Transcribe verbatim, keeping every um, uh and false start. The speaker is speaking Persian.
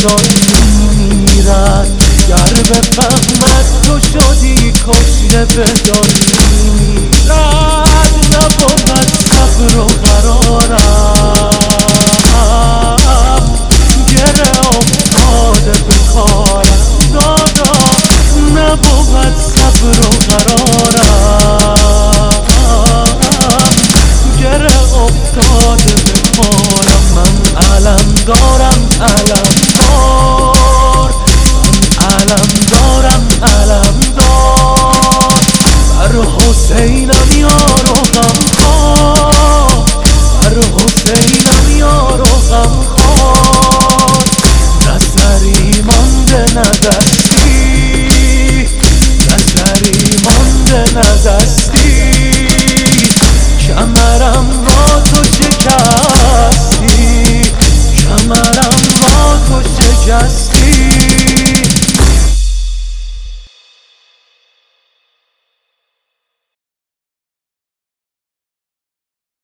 داری میرد گر بفهمد تو شدی کشته بداری رد نبود صبر و قرارم گره افتاده به کارم دادا نبود صبر و قرارم گره افتاده به کارم من علم دارم علم دار علم